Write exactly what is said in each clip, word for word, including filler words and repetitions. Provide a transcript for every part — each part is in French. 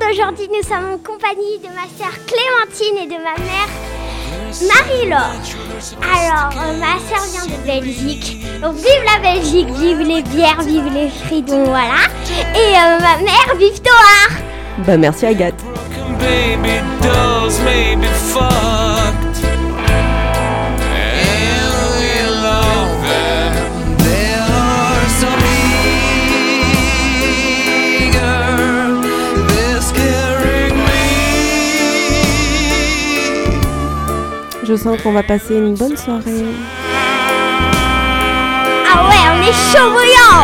aujourd'hui nous sommes en compagnie de ma sœur Clémentine et de ma mère Marie-Laure. Alors, euh, ma sœur vient de Belgique. Donc, vive la Belgique, vive les bières, vive les fridons, voilà. Et euh, ma mère, vive Toar. Bah merci Agathe. Je sens qu'on va passer une bonne soirée. Ah ouais, on est chaud bouillant.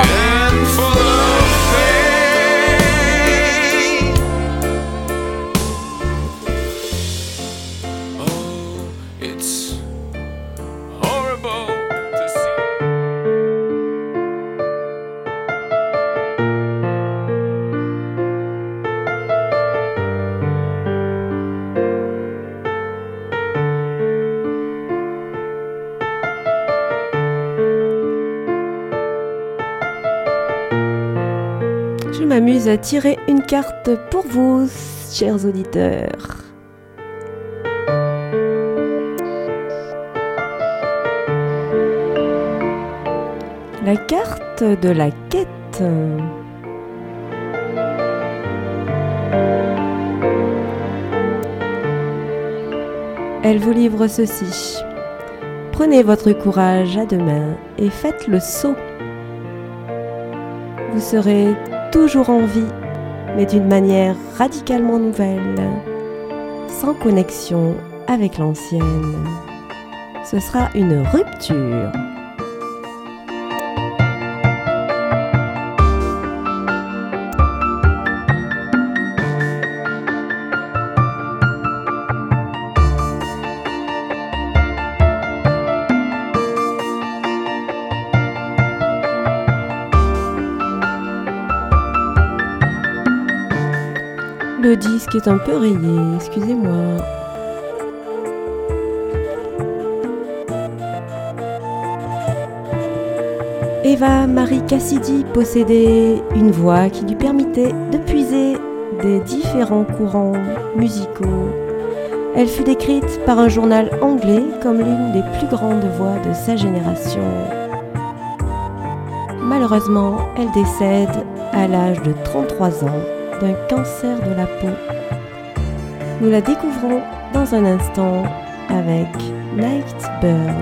Je m'amuse à tirer une carte pour vous, chers auditeurs. La carte de la quête. Elle vous livre ceci. Prenez votre courage à deux mains et faites le saut. Vous serez toujours en vie, mais d'une manière radicalement nouvelle, sans connexion avec l'ancienne. Ce sera une rupture. Le disque est un peu rayé, excusez-moi. Eva Marie Cassidy possédait une voix qui lui permettait de puiser des différents courants musicaux. Elle fut décrite par un journal anglais comme l'une des plus grandes voix de sa génération. Malheureusement, elle décède à l'âge de trente-trois ans d'un cancer de la peau. Nous la découvrons dans un instant avec Nightbird.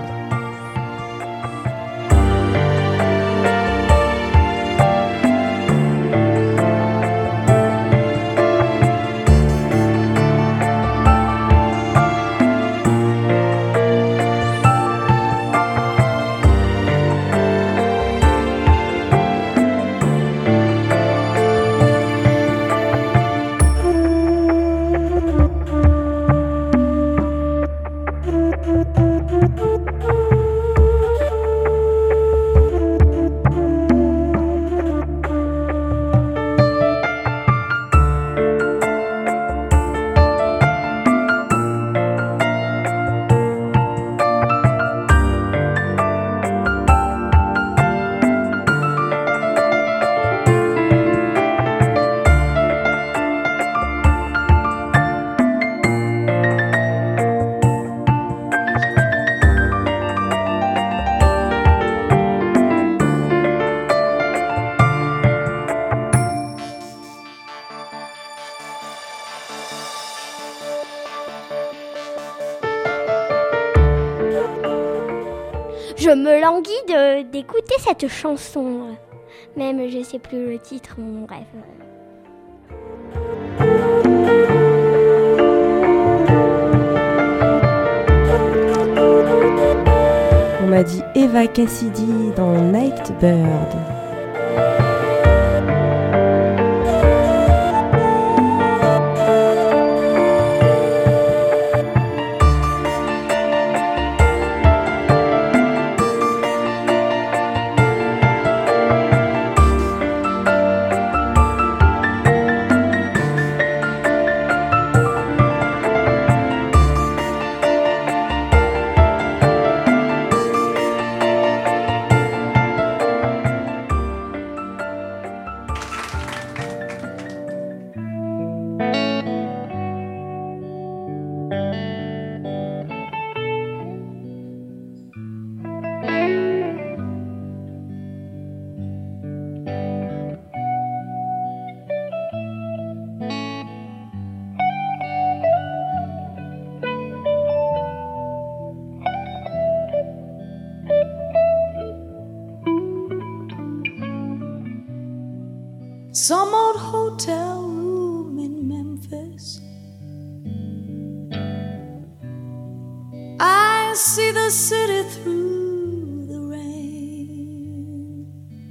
Je me languis de, d'écouter cette chanson. Même je sais plus le titre, mon rêve. On m'a dit Eva Cassidy dans Nightbird. some old hotel room in Memphis. I see the city through the rain.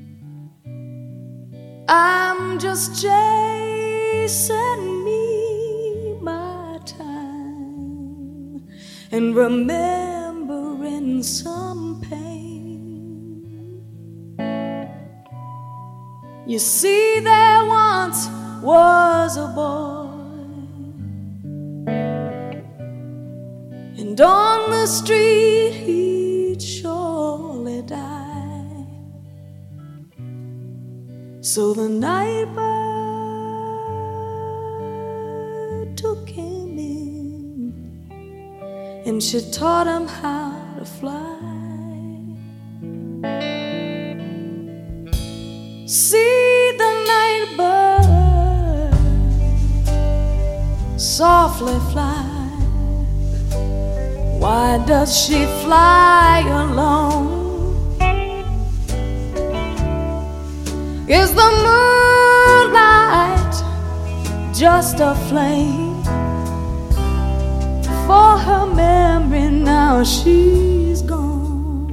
I'm just chasing me my time and remembering some pain. You see, there once was a boy, and on the street he'd surely die. So the night bird took him in, and she taught him how to fly. See the night bird softly fly. Why does she fly alone? Is the moonlight just a flame for her memory? Now she's gone.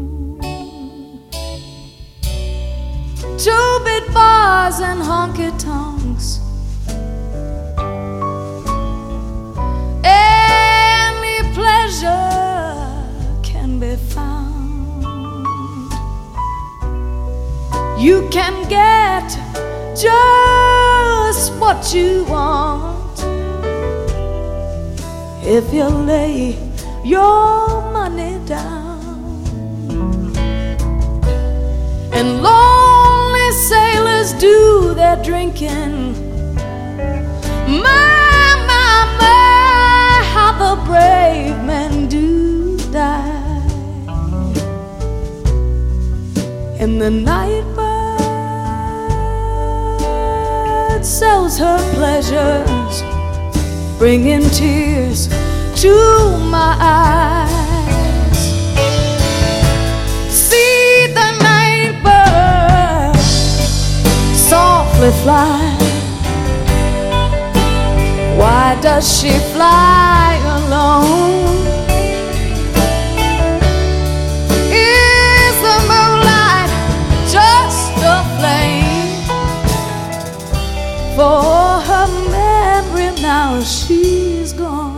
Two-bit bars and honky-tonks, any pleasure can be found. You can get just what you want if you lay your money down. And lonely sailors do their drinking. My, my, my, how the brave men do die. And the night bird sells her pleasures, bringing tears to my eyes. See the night bird softly fly. Why does she fly alone? Is the moonlight just a flame for her memory? Now she's gone.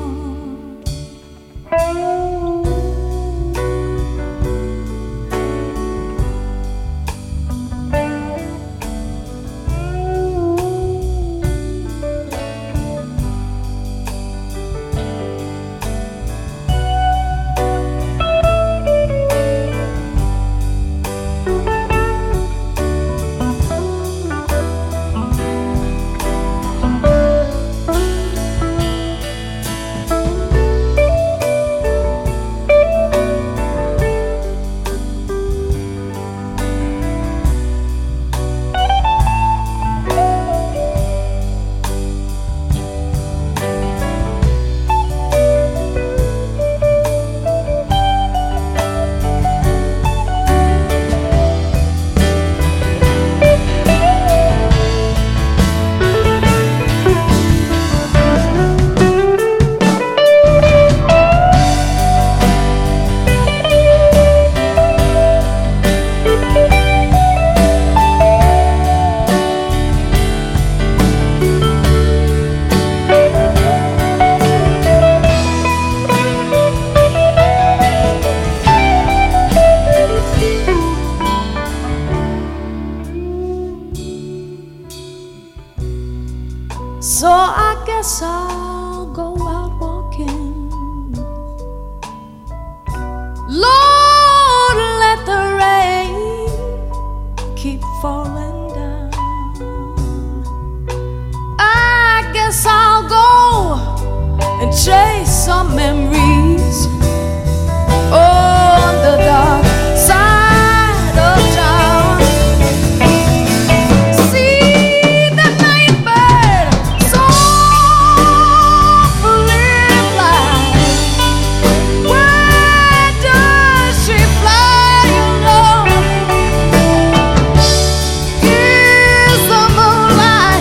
So I guess I'll go out walking. Lord, let the rain keep falling down. I guess I'll go and chase some memories on the dark side of town. See the night bird softly fly. Where does she fly alone? Is the moonlight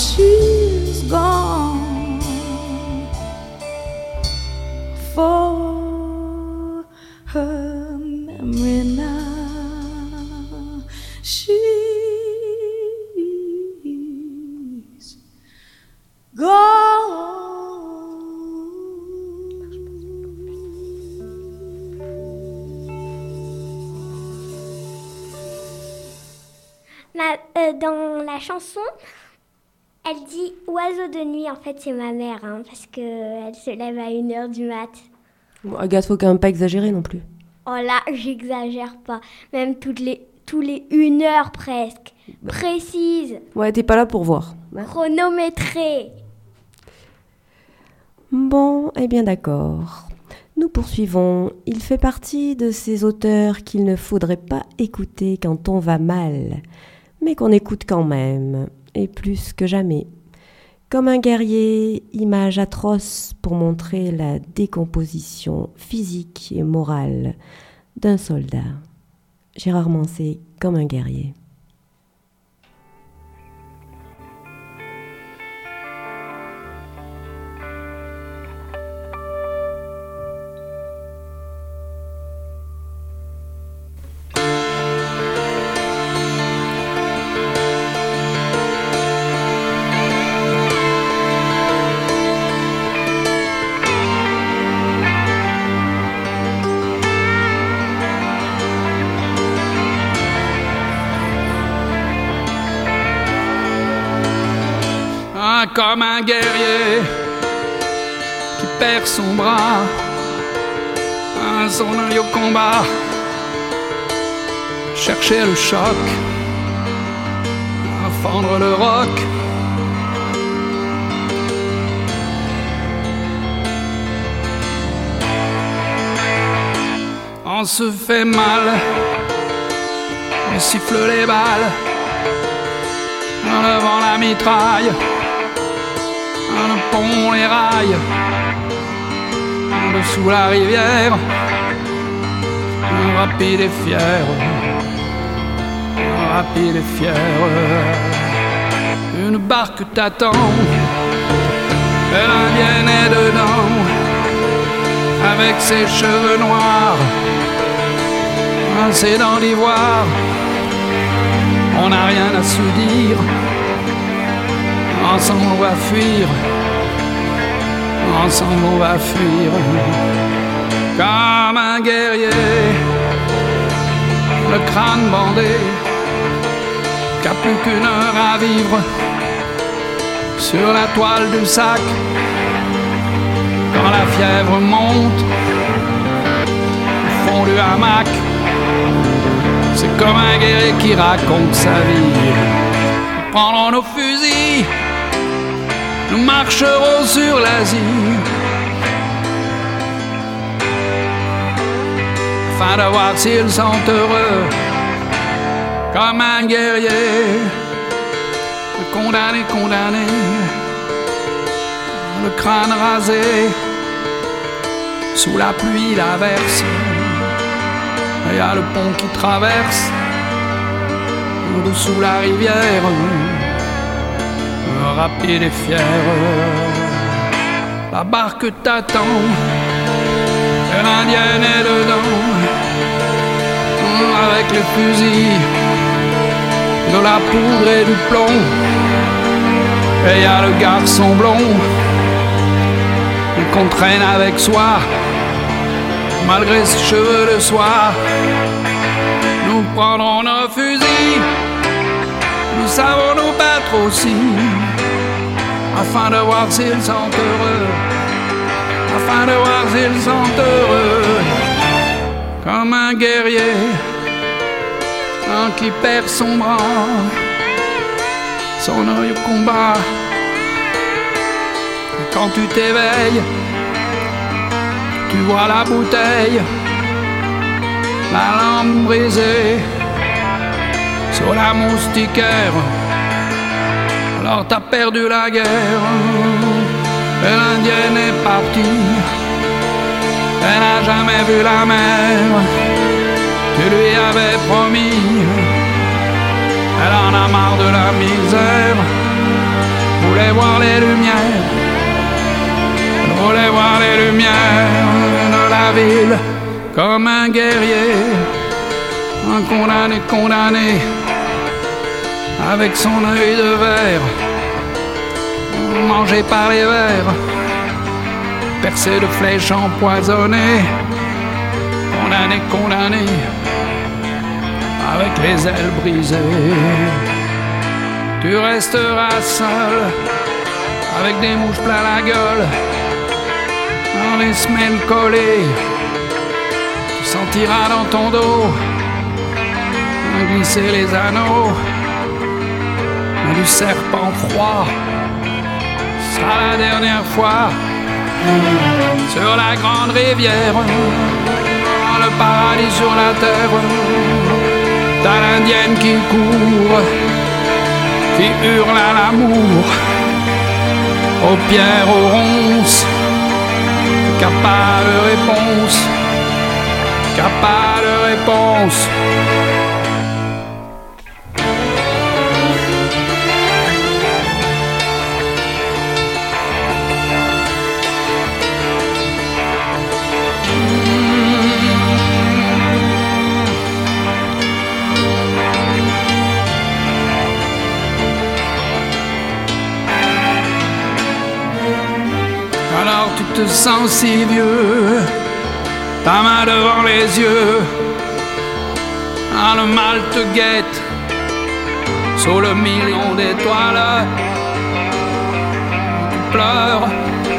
she's gone. For her memory now, she's gone. Ma, euh, dans la chanson, elle dit oiseau de nuit. En fait, c'est ma mère, hein, parce qu'elle se lève à une heure du mat. Bon, Agathe, faut quand même pas exagérer non plus. Oh là, j'exagère pas. Même toutes les, tous les une heure presque. Bah. Précise. Ouais, t'es pas là pour voir. Hein. Chronométrée. Bon, eh bien d'accord. Nous poursuivons. Il fait partie de ces auteurs qu'il ne faudrait pas écouter quand on va mal, mais qu'on écoute quand même, et plus que jamais. Comme un guerrier, image atroce pour montrer la décomposition physique et morale d'un soldat. Gérard Manset, Comme un guerrier. Comme un guerrier qui perd son bras, un son œil au combat, chercher le choc, à fendre le roc. On se fait mal, on siffle les balles, en levant la mitraille. Le pont, les rails, en dessous la rivière, rapide et fier, rapide et fier. Une barque t'attend, et l'indienne est dedans, avec ses cheveux noirs, ses dents d'ivoire. On n'a rien à se dire. Ensemble on va fuir, ensemble on va fuir, comme un guerrier, le crâne bandé, qu'a plus qu'une heure à vivre, sur la toile du sac, quand la fièvre monte, au fond du hamac, c'est comme un guerrier qui raconte sa vie. Nous prendrons nos fusils, nous marcherons sur l'Asie, afin de voir s'ils sont heureux, comme un guerrier, condamné, condamné, le crâne rasé, sous la pluie la verse, il y a le pont qui traverse, dessous la rivière, rapide et fier. La barque t'attend, et l'indienne est dedans, avec les fusils, de la poudre et du plomb. Et y a le garçon blond qu'on traîne avec soi, malgré ses cheveux de soie. Nous prendrons nos fusils, nous savons nous battre aussi, afin de voir s'ils sont heureux, afin de voir s'ils sont heureux, comme un guerrier, un qui perd son bras, son œil au combat. Et quand tu t'éveilles, tu vois la bouteille, la lampe brisée sur la moustiquaire. Alors t'as perdu la guerre, et l'indienne est partie, elle n'a jamais vu la mer, tu lui avais promis, elle en a marre de la misère, voulais voir les lumières, je voulais voir les lumières de la ville comme un guerrier, un condamné, condamné, avec son œil de verre, mangé par les vers, percé de flèches empoisonnées, condamné, condamné, avec les ailes brisées. Tu resteras seul, avec des mouches plein la gueule, dans les semelles collées. Tu sentiras dans ton dos glisser les anneaux du serpent froid. Ce sera la dernière fois sur la grande rivière, le paradis sur la terre. T'as l'indienne qui court, qui hurle à l'amour, aux pierres, aux ronces, qui a pas de réponse, qui a pas de réponse. Alors tu te sens si vieux, ta main devant les yeux, ah, le mal te guette, sous le million d'étoiles, tu pleures.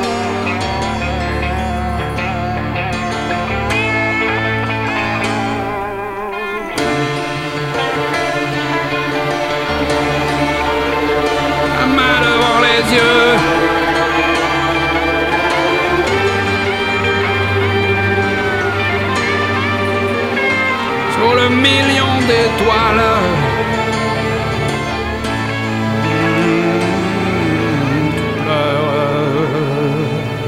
Ta main devant les yeux, le million d'étoiles. Mmh, tu pleures.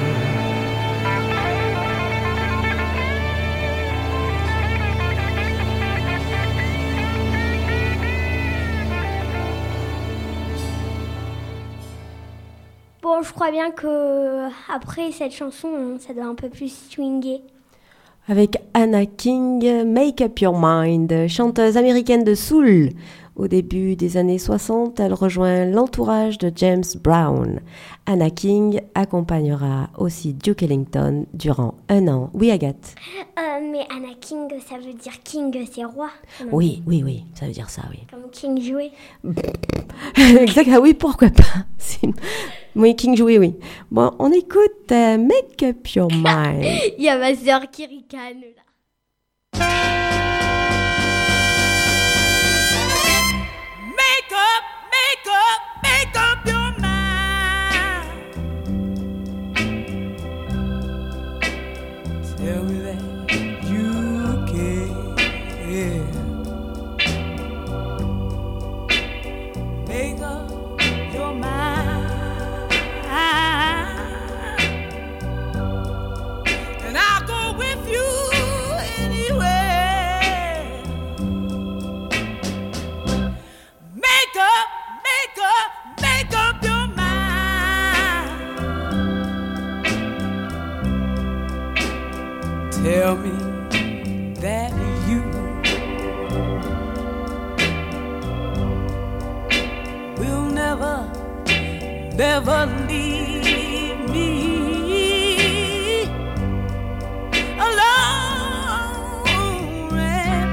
Bon, je crois bien que après cette chanson, ça doit un peu plus swinguer. Avec Anna King, Make Up Your Mind, chanteuse américaine de soul. Au début des années soixante, elle rejoint l'entourage de James Brown. Anna King accompagnera aussi Duke Ellington durant un an. Oui, Agathe. Euh, mais Anna King, ça veut dire King, c'est roi. Oui, oui, oui, ça veut dire ça, oui. Comme King jouet. Exact, ah oui, pourquoi pas. C'est... Oui, King jouet, oui. Bon, on écoute euh, Make Up Your Mind. Il y a ma sœur qui ricane là. Make up, make up, make up your mind. Tell me that you care. Make up your mind. And I'll go with you anywhere. Make up, make up, make up your mind. Tell me that you will never, never leave me alone and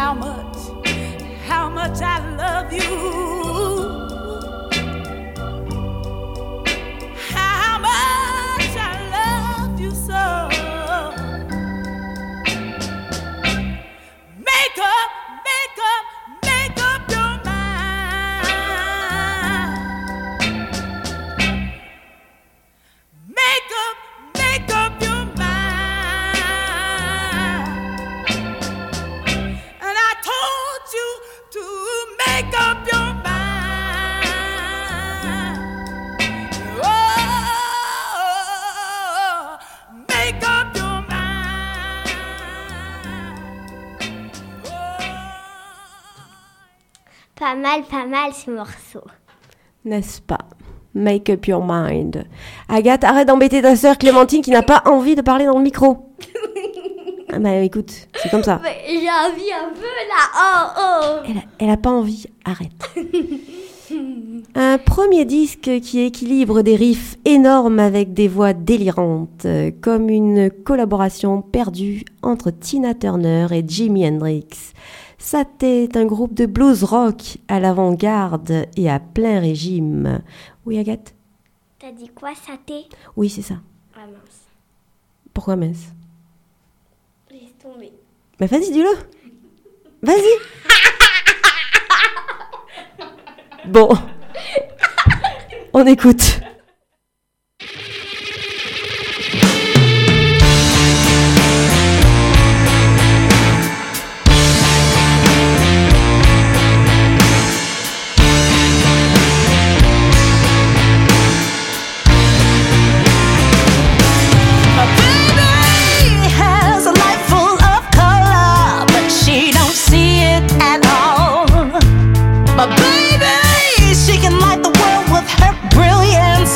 how much, how much I love you. How much I love you so. Make up, make up, make up your mind. Make up, make up your mind. And I told you to make up your mind. Oh, make up your mind. Oh. Pas mal, pas mal ce morceau. N'est-ce pas? Make up your mind. Agathe, arrête d'embêter ta sœur Clémentine qui n'a pas envie de parler dans le micro. Ah bah écoute, c'est comme ça. Mais j'ai envie un peu là. Oh, oh. Elle a, elle a pas envie, arrête. Un premier disque qui équilibre des riffs énormes avec des voix délirantes, euh, comme une collaboration perdue entre Tina Turner et Jimi Hendrix. Saté est un groupe de blues rock à l'avant-garde et à plein régime. Oui, Agathe? T'as dit quoi, Saté? Oui, c'est ça. Ah mince, Pourquoi mince? laisse tomber. Bah vas-y, dis-le. Vas-y. Bon. On écoute. My baby has a life full of color, but she don't see it at all. My baby, she can light the world with her brilliance.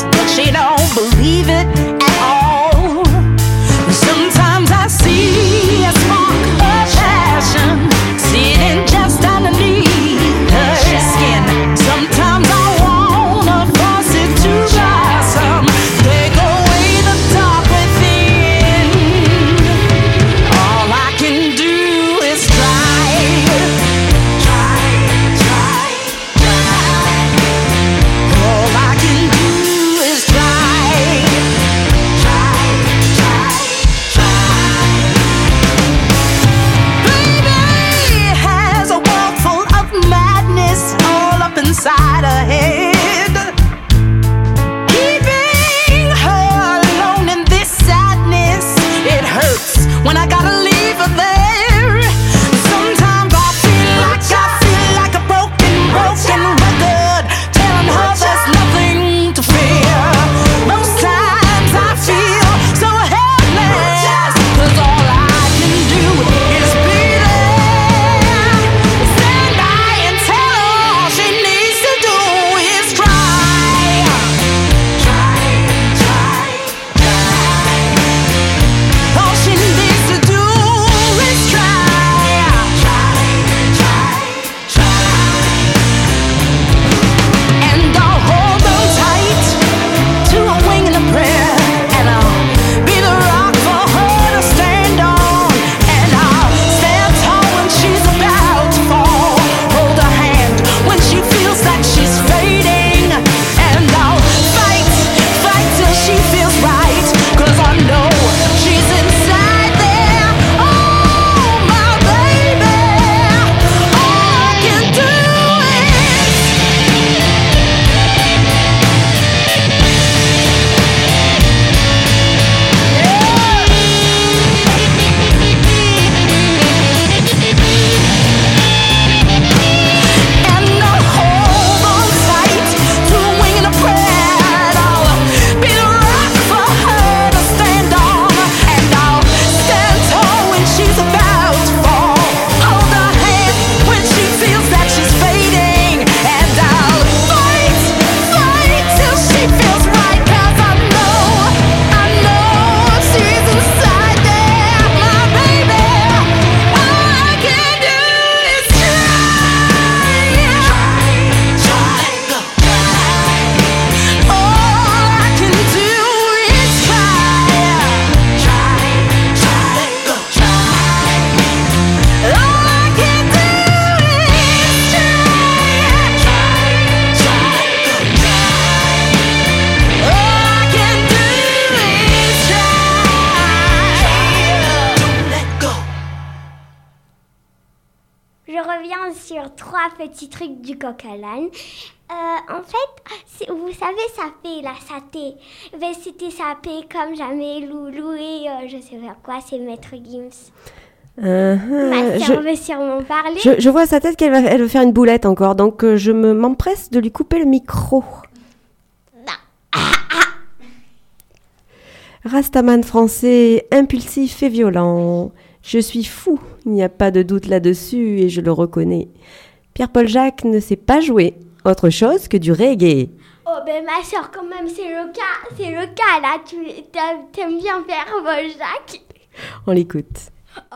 je reviens sur trois petits trucs du coq à l'âne. Euh, en fait, c'est, vous savez, ça fait la saté. Ben, c'était sapé comme jamais loulou et euh, je sais pas quoi, c'est Maître Gims. Uh-huh. Ma je, sœur veut sûrement parler. Je, je vois sa tête qu'elle va, elle veut faire une boulette encore, donc euh, je me, m'empresse de lui couper le micro. Rastaman français, impulsif et violent. Je suis fou, il n'y a pas de doute là-dessus et je le reconnais. Pierre-Paul Jacques ne sait pas jouer autre chose que du reggae. Oh ben ma soeur, quand même, c'est le cas, c'est le cas là. Tu t'aimes bien Pierre-Paul Jacques. On l'écoute. Oh.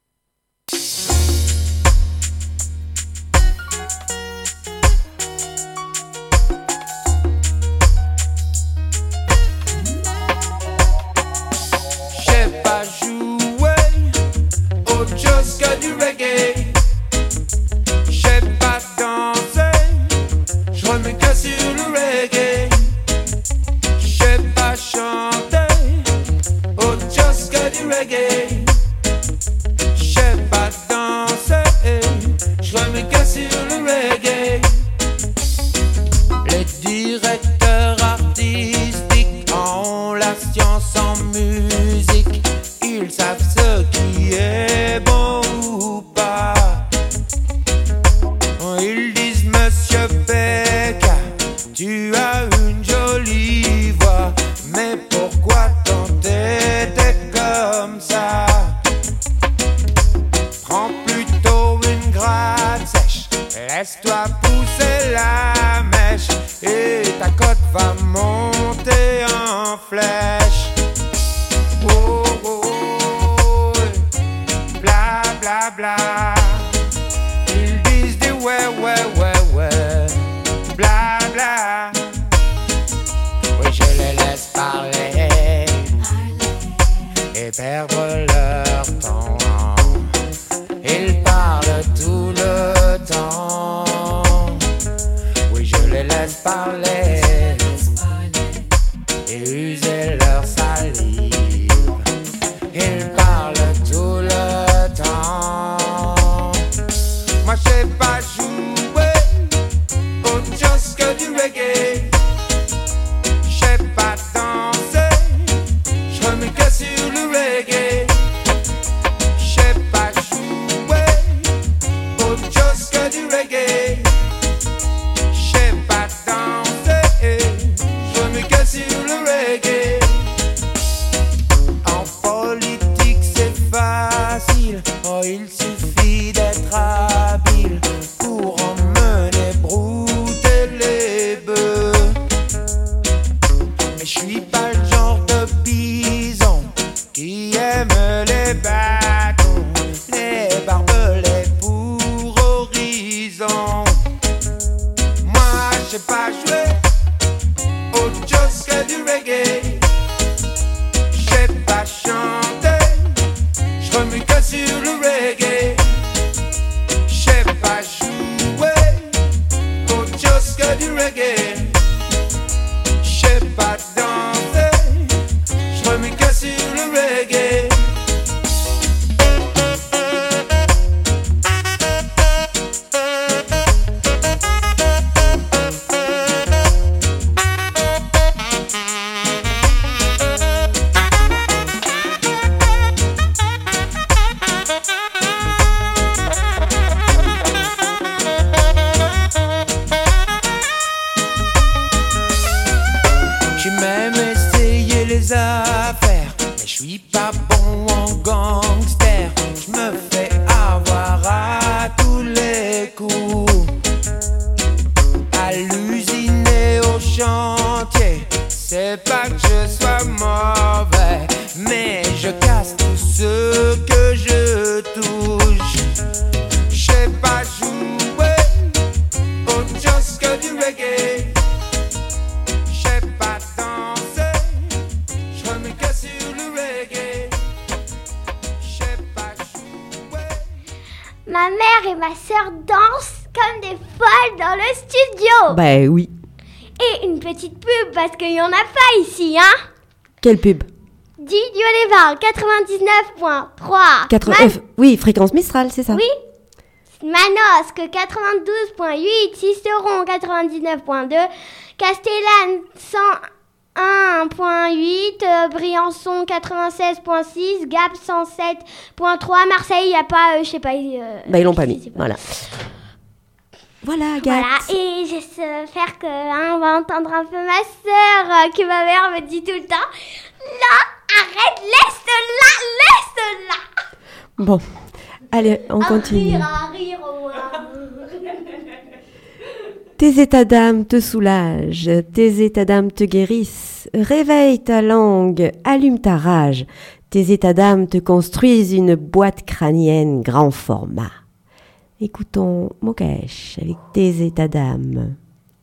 Just que du reggae, j'sais pas danser, j'remets que sur le reggae, j'sais pas chanter, oh just que du reggae, j'sais pas danser, j'remets que sur le reggae. Les directeurs artistiques ont la science en musique, ils savent ce qui est bon ou pas. Ils disent Monsieur Becca, tu as une jolie voix, mais pourquoi t'entêter comme ça? Prends plutôt une gratte sèche, laisse-toi pousser la mèche, et ta cote va monter en flèche. Oh, oh, oh, bla bla bla. Ils disent des ouais ouais ouais ouais, bla bla. Oui, je les laisse parler et perdre leur temps. Ils parlent tout le temps. Oui, je les laisse parler et user leur salive. Ils parlent tout le temps. Moi je sais pas jouer autre chose que du reggae. Je sais pas danser, je remets que sur le reggae. Je sais pas jouer autre chose que du reggae. Je sais pas danser, je remets que sur le reggae. Facile, oh il suffit d'être habile pour emmener brouter les bœufs. Mais je suis pas le genre de bison qui aime les bâtons, les barbelés pour horizon. Moi je sais pas jouer autre chose que du reggae. Je sais pas chanter, j'remets que sur le reggae. J'sais pas jouer autre chose que du reggae. J'sais pas danser, j'remets que sur le reggae. Affaires, mais je suis pas bon en gangster. Je me fais avoir à tous les coups. À l'usine et au chantier, c'est pas que je sois mauvais, mais je casse tout ce que je touche. Je sais pas jouer autre chose que du reggae. Je sais pas danser, ma mère et ma sœur dansent comme des folles dans le studio. Bah oui. Et une petite pub parce qu'il y en a pas ici, hein. Quelle pub? Didier Lévar, quatre-vingt-dix-neuf point trois. quatre... Ma... euh, oui, fréquence Mistral, c'est ça? Oui, Manosque quatre-vingt-douze virgule huit, Sisteron quatre-vingt-dix-neuf virgule deux, Castellane cent un virgule huit, euh, Briançon quatre-vingt-seize virgule six, Gap cent sept virgule trois, Marseille, il n'y a pas, euh, je sais pas. Euh, bah, ils l'ont pas mis, voilà. Voilà, Agathe. Voilà, et j'espère que hein, on va entendre un peu ma sœur, euh, que ma mère me dit tout le temps. Là, arrête, laisse-la, laisse-la. Bon, allez, on à continue. Rire, à rire, au moins. Tes états d'âme te soulagent, tes états d'âme te guérissent. Réveille ta langue, allume ta rage. Tes états d'âme te construisent une boîte crânienne grand format. Écoutons Mokaesh avec tes états d'âme.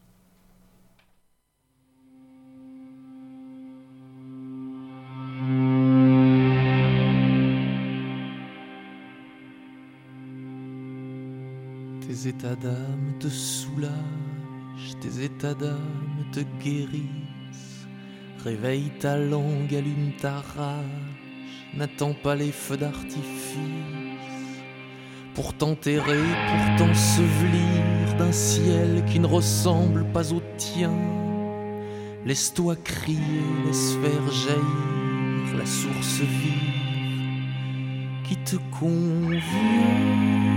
Tes états d'âme te soulagent, tes états d'âme te guérissent. Réveille ta langue, allume ta rage, n'attends pas les feux d'artifice. Pour t'enterrer, pour t'ensevelir d'un ciel qui ne ressemble pas au tien. Laisse-toi crier, laisse faire jaillir la source vive qui te convient.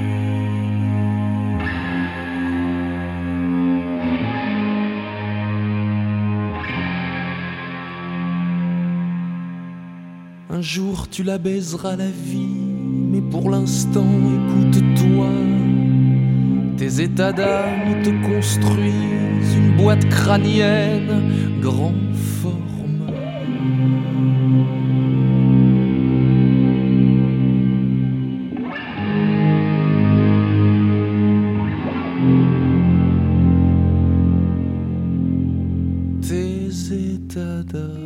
Un jour tu la baiseras la vie, mais pour l'instant écoute-toi. Tes états d'âme te construisent une boîte crânienne grand format. Tes états d'âme,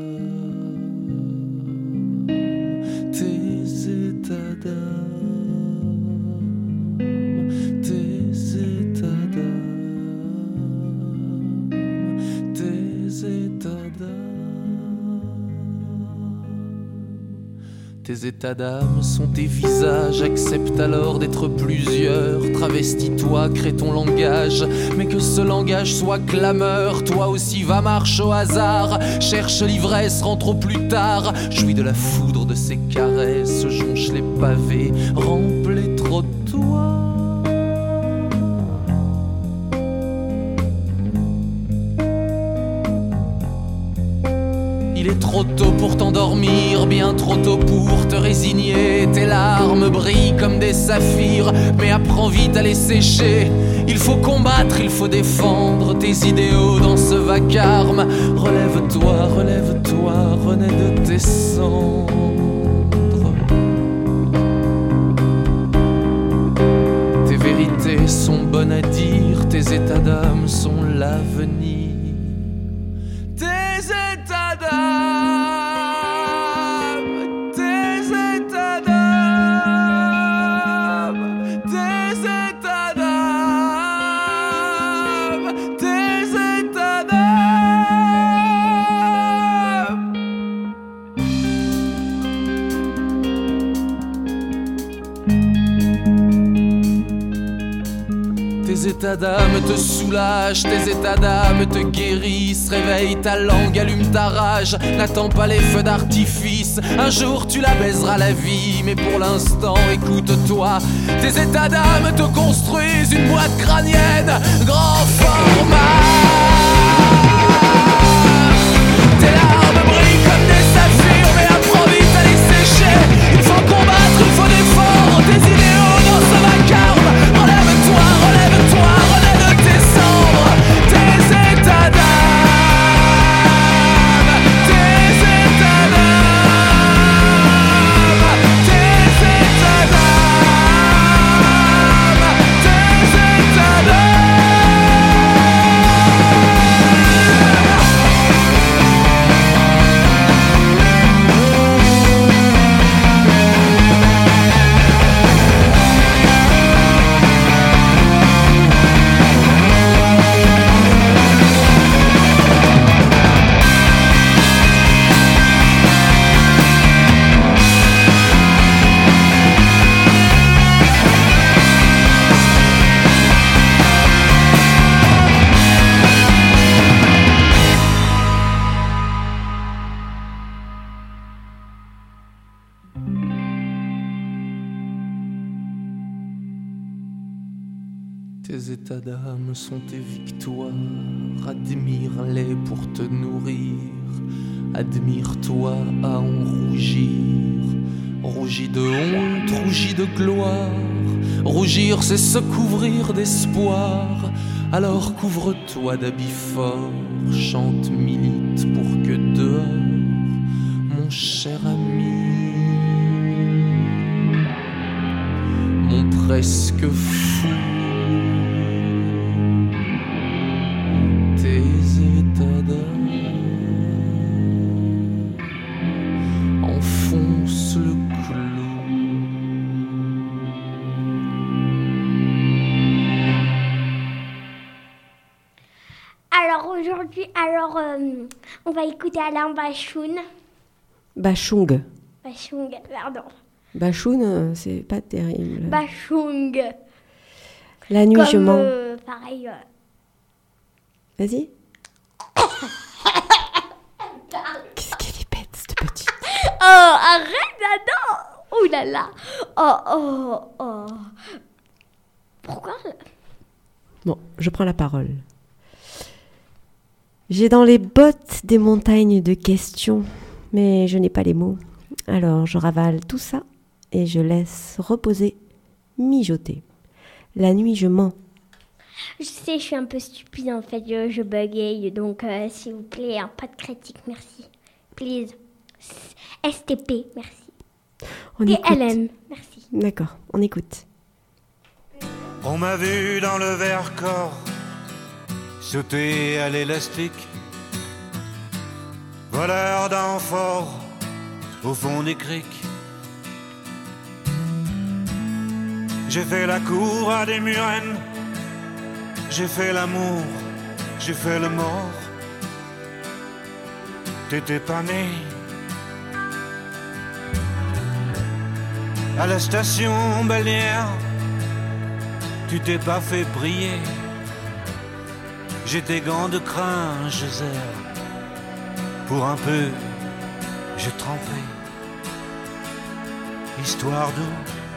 tes états d'âme sont tes visages, accepte alors d'être plusieurs. Travestis-toi, crée ton langage, mais que ce langage soit clameur. Toi aussi va, marche au hasard, cherche l'ivresse, rentre au plus tard. Jouis de la foudre de ses caresses, jonche les pavés, remplis les trottoirs. Il est trop tôt pour t'endormir, bien trop tôt pour te résigner. Tes larmes brillent comme des saphirs, mais apprends vite à les sécher. Il faut combattre, il faut défendre tes idéaux dans ce vacarme. Relève-toi, relève-toi, renais de tes cendres. Tes vérités sont bonnes à dire, tes états d'âme sont l'avenir. Tes états d'âme te soulagent, tes états d'âme te guérissent. Réveille ta langue, allume ta rage, n'attends pas les feux d'artifice. Un jour tu la baiseras la vie, mais pour l'instant écoute-toi. Tes états d'âme te construisent une boîte crânienne grand format. Tes larmes brillent comme des saphirs, mais apprends vite à les sécher. Il faut combattre, il faut défendre tes idéaux dans ce vacarme. Relève-toi, relève-toi, relève de tes cendres. Tes états d'âme, tes états d'âme, tes états d'âme, tes états d'âme. Tes états d'âme sont tes victoires, admire-les pour te nourrir, admire-toi à en rougir, rougis de honte, rougis de gloire, rougir c'est se couvrir d'espoir, alors couvre-toi d'habits forts, chante, milite pour que dehors, mon cher ami, mon presque fou, tes états d'âme enfoncent le clou. Alors aujourd'hui, alors euh, on va écouter Alain Bashung. Bashung. Bashung, pardon. Bashung, euh, c'est pas terrible. Bashung. La nuit, Comme, je mens. euh, pareil. euh, Vas-y. Qu'est-ce qu'elle est bête, cette petite. Oh, arrête, Adam. Oh là là. Oh, oh, oh. Pourquoi? Bon, je prends la parole. J'ai dans les bottes des montagnes de questions, mais je n'ai pas les mots. Alors je ravale tout ça et je laisse reposer, mijoter. La nuit, je mens. Je sais, je suis un peu stupide en fait, je, je bugueille, donc euh, s'il vous plaît, hein, pas de critique, merci. Please. S T P, merci. On T L écoute. M, merci. D'accord, on écoute. On m'a vu dans le Vercors sauter à l'élastique, voleur d'amphores au fond des criques. J'ai fait la cour à des murennes, j'ai fait l'amour, j'ai fait le mort. T'étais pas né. À la station balnéaire, tu t'es pas fait briller. J'ai tes gants de crin, je serre. Pour un peu, j'ai trempé. Histoire d'eau.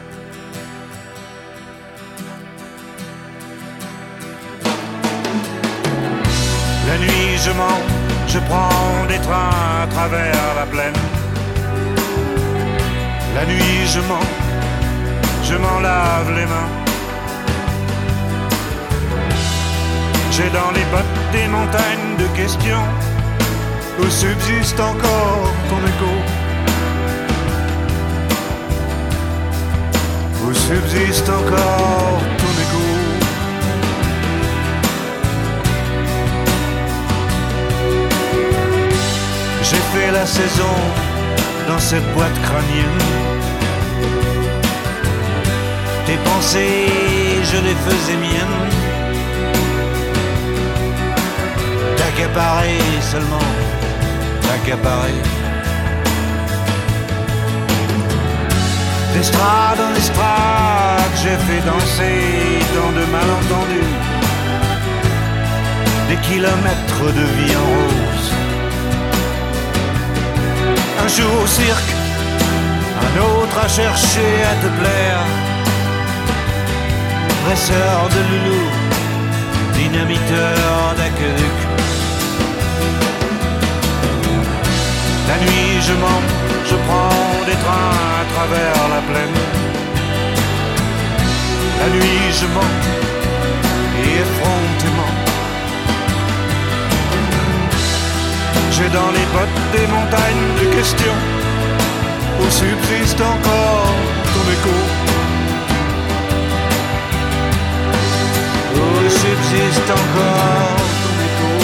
La nuit, je mens, je prends des trains à travers la plaine. La nuit, je mens, je m'en lave les mains. J'ai dans les bottes des montagnes de questions où subsiste encore ton écho. Où subsiste encore ton écho. J'ai fait la saison dans cette boîte crânienne. Tes pensées, je les faisais miennes. T'accaparer seulement, t'accaparer. D'estrade en estrade, j'ai fait danser tant de malentendus. Des kilomètres de vie en rose. Un jour au cirque, un autre à chercher à te plaire. Dresseur de loulou, dynamiteur d'aqueduc. La nuit je mens, je prends des trains à travers la plaine. La nuit je mens, et effrontément. J'ai dans les bottes des montagnes de questions où subsiste encore ton écho. Où subsiste encore ton écho.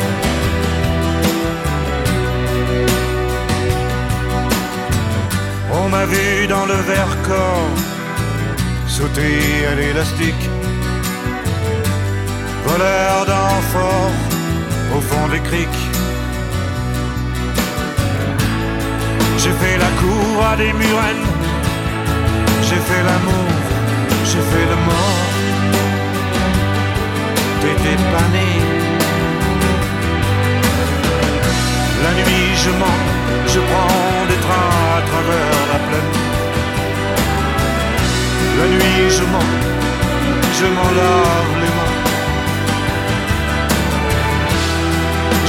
On m'a vu dans le Vercors sauter à l'élastique, voleur d'amphores au fond des criques. J'ai fait la cour à des murennes, j'ai fait l'amour, j'ai fait le mort. T'étais pas né. La nuit je mens, je prends des trains à travers la plaine. La nuit je mens, je m'en lave les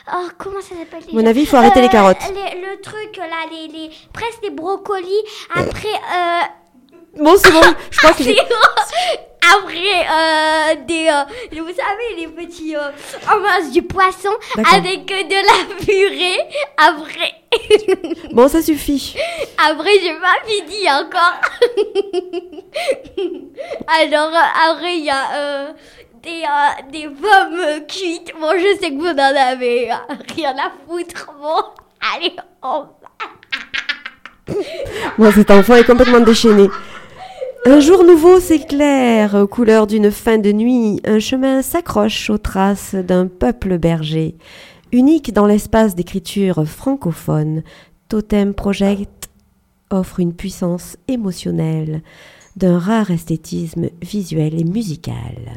Oh, comment ça s'appelle déjà ? À mon avis, il faut arrêter Euh, les carottes. les- le truc là, les, les presque les brocolis. Après, euh, Bon, c'est bon. Je crois que les... après euh, des, euh, vous savez les petits, euh, on mange du poisson D'accord. avec euh, de la purée. Après, Bon, ça suffit. après j'ai pas fini encore. Alors euh, après il y a euh, des euh, des pommes cuites. Bon, je sais que vous n'en avez euh, rien à foutre. Bon, allez, on Bon, cet enfant est complètement déchaîné. Un jour nouveau s'éclaire aux couleurs d'une fin de nuit. Un chemin s'accroche aux traces d'un peuple berger. Unique dans l'espace d'écriture francophone, Totem Project offre une puissance émotionnelle d'un rare esthétisme visuel et musical.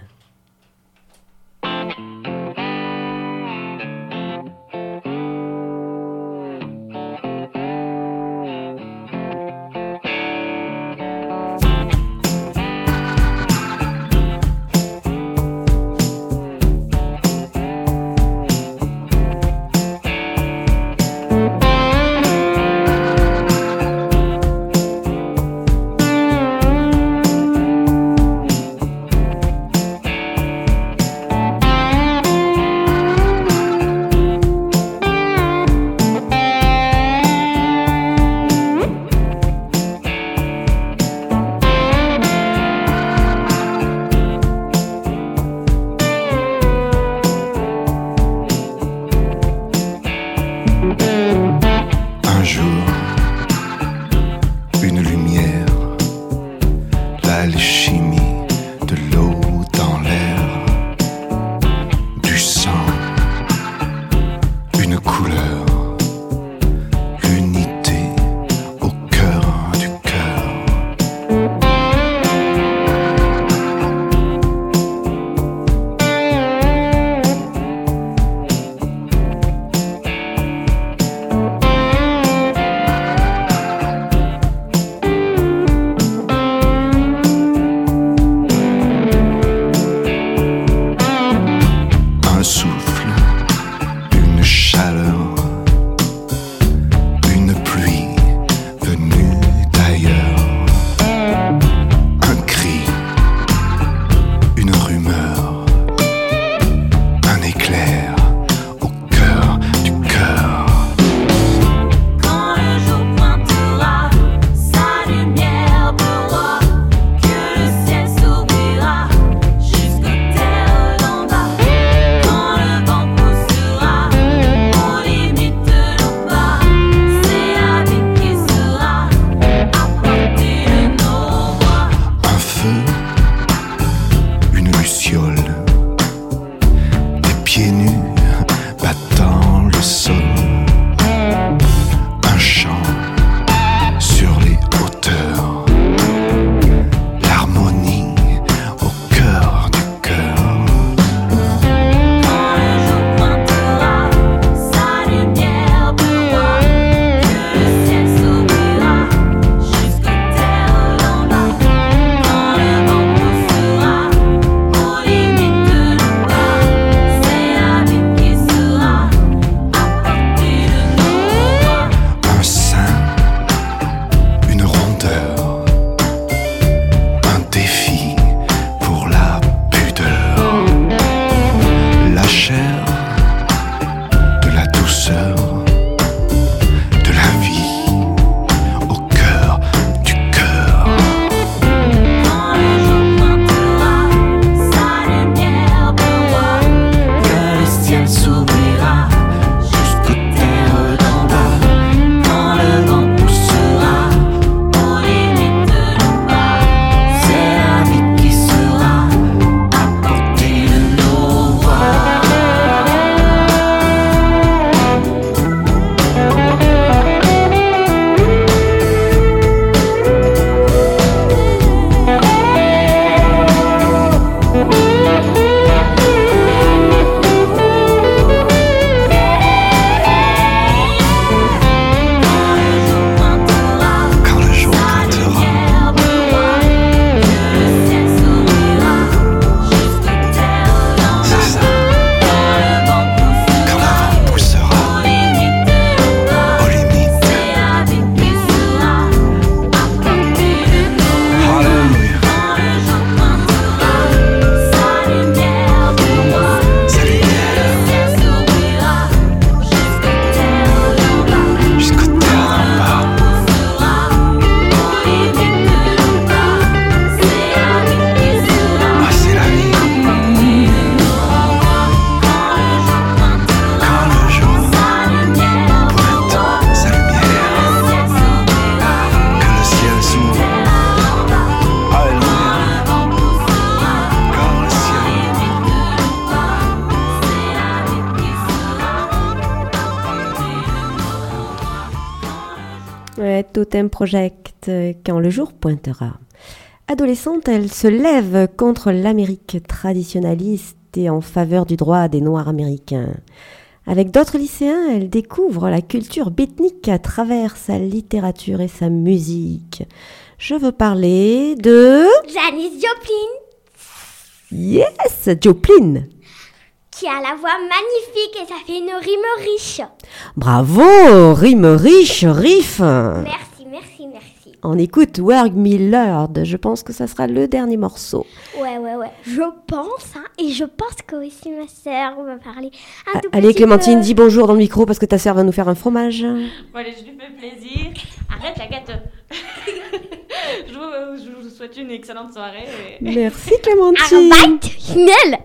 poète Totem Project, quand le jour pointera. Adolescente, elle se lève contre l'Amérique traditionnaliste et en faveur du droit des Noirs américains. Avec d'autres lycéens, elle découvre la culture beatnik à travers sa littérature et sa musique. Je veux parler de... Janis Joplin. Yes, Joplin. Qui a la voix magnifique et ça fait une rime riche. Bravo, rime riche, riff. Merci, merci, merci. On écoute Work Me Lord. Je pense que ça sera le dernier morceau. Ouais, ouais, ouais. Je pense, hein, et je pense que aussi ma sœur va parler un tout Allez, petit Clémentine, peu. dis bonjour dans le micro parce que ta sœur va nous faire un fromage. Bon, allez, je lui fais plaisir. Arrête la gâte. je, vous, je vous souhaite une excellente soirée. Et... Merci, Clémentine. Arbeit schnell.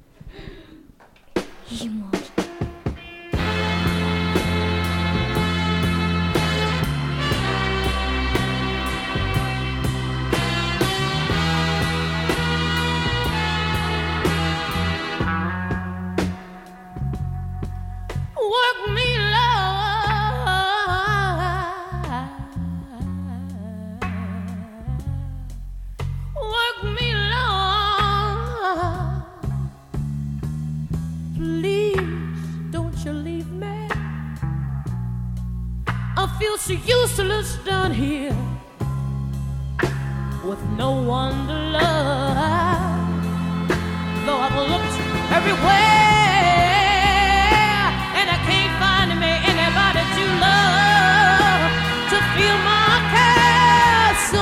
Je mange. Work me, Lord. Work me, Lord. Please don't you leave me. I feel so useless down here with no one to love. Though I've looked everywhere. Feel my care so.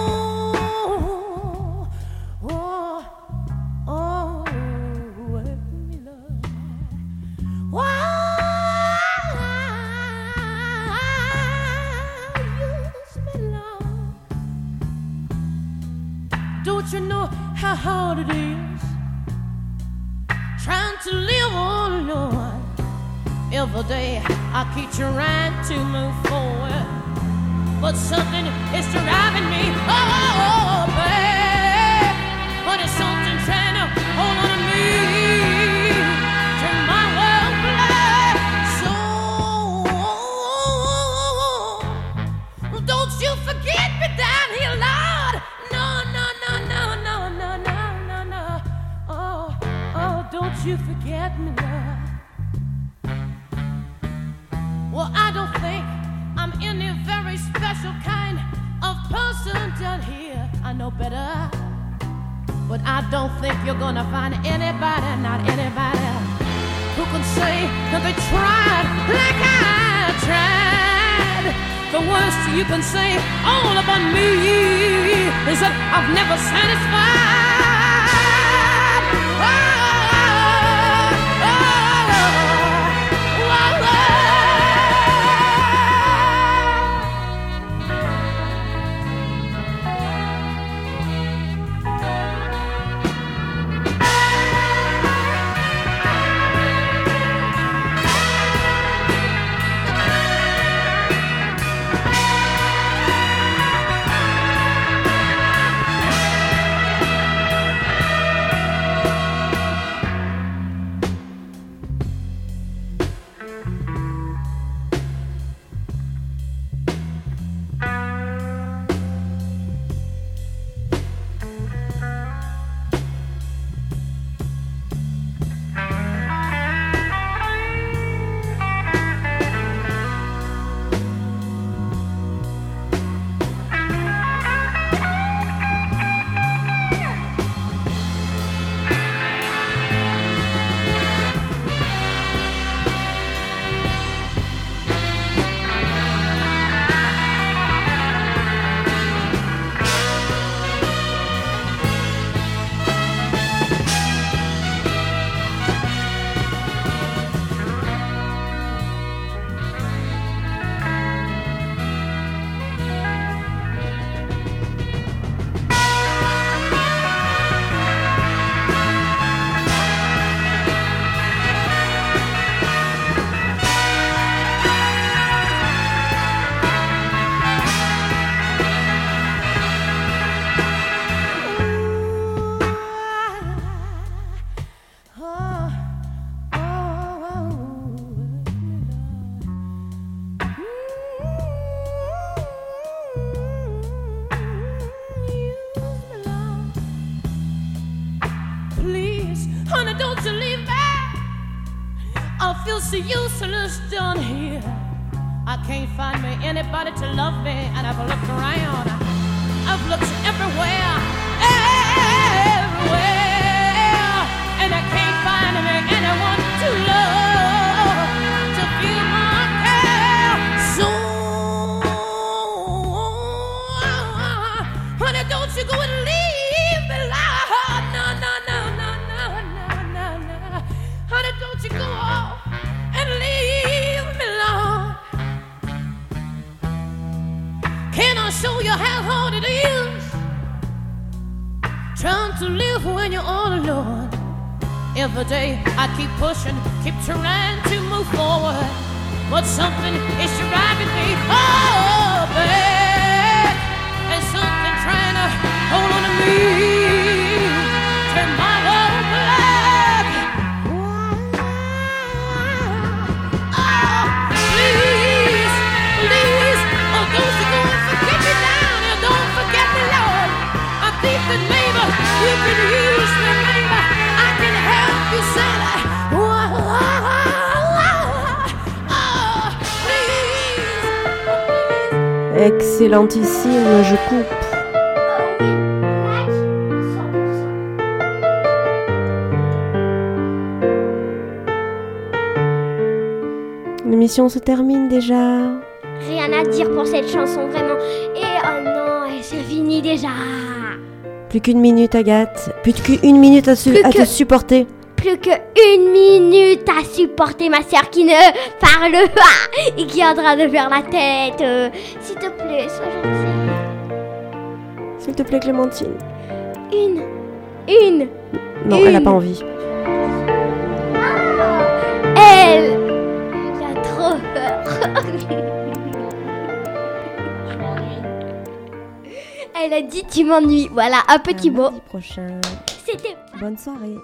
Oh, oh, work me, Lord. Why use me, Lord? Don't you know how hard it is trying to live on, Lord? Every day I keep trying to move forward, but something is driving me, oh, babe. But it's something trying to hold on to me, turn my world black. So don't you forget me down here, Lord. No, no, no, no, no, no, no, no, no. Oh, oh, don't you forget me, Lord. Well, I don't think I'm any very special kind of person down here. I know better, but I don't think you're gonna find anybody, not anybody, who can say that they tried like I tried. The worst you can say all about me is that I've never satisfied. Oh, feel so useless down here. I can't find me anybody to love me, and I've looked around. I've looked everywhere, everywhere, and I can't find me anyone to love, to feel my care. So, honey, don't you go and leave me, Lord. No, no, no, no, no, no, no, no. Honey, don't you go off and leave me, Lord. Can I show you how hard it is trying to live when you're all alone? Every day I keep pushing, keep trying to move forward, but something is driving me oh back, and something trying to hold on to me, turn my world black. Oh, please, please, oh don't you go and forget me down, and don't forget me, Lord. I think that maybe you can use me, maybe I can help you say that. Oh, please, please. Excellentissime, je coupe. L'émission se termine déjà. Rien à dire pour cette chanson, vraiment. Et oh non, elle se finit déjà. Plus qu'une minute, Agathe. Plus qu'une minute à, su- Plus à que- te supporter. Plus qu'une minute à supporter ma sœur qui ne parle pas et qui est en train de faire la tête. Euh, S'il te plaît, sois gentille. S'il te plaît, Clémentine. Une, une. Non, Une. elle a pas envie. Elle, elle a trop peur. Je m'ennuie. Elle a dit tu m'ennuies. Voilà, un petit À mot. mardi prochain. C'était Bonne soirée.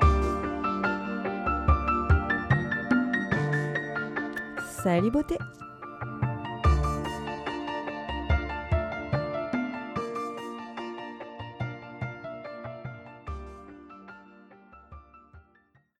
Salut beauté.